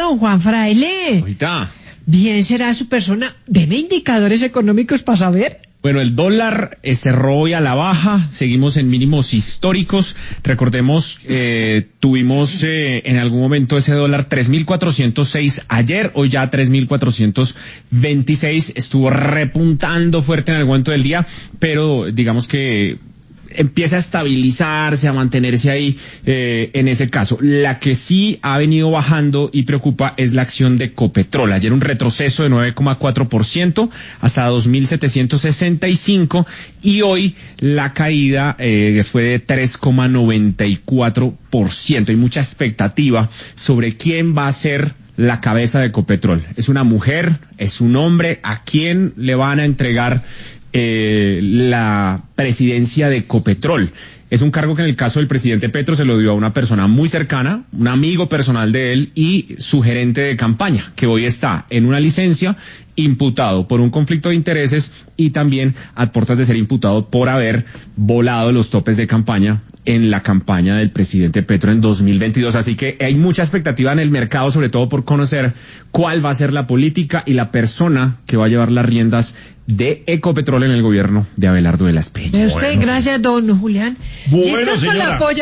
don Juan Fraile. Ahorita. Bien será su persona. ¿Deme indicadores económicos para saber? Bueno, el dólar cerró hoy a la baja, seguimos en mínimos históricos. Recordemos, tuvimos en algún momento ese dólar 3.406 ayer, hoy ya 3.426, estuvo repuntando fuerte en algún momento del día, pero digamos que empieza a estabilizarse, a mantenerse ahí en ese caso. La que sí ha venido bajando y preocupa es la acción de Ecopetrol. Ayer un retroceso de 9,4% hasta 2.765 y hoy la caída fue de 3,94%. Hay mucha expectativa sobre quién va a ser la cabeza de Ecopetrol. ¿Es una mujer? ¿Es un hombre? ¿A quién le van a entregar la presidencia de Ecopetrol? Es un cargo que en el caso del presidente Petro se lo dio a una persona muy cercana, un amigo personal de él y su gerente de campaña, que hoy está en una licencia, imputado por un conflicto de intereses y también a puertas de ser imputado por haber volado los topes de campaña en la campaña del presidente Petro en 2022. Así que hay mucha expectativa en el mercado, sobre todo por conocer cuál va a ser la política y la persona que va a llevar las riendas de Ecopetrol en el gobierno de Abelardo de la Espriella. Gracias, don Julián. Bueno, señora.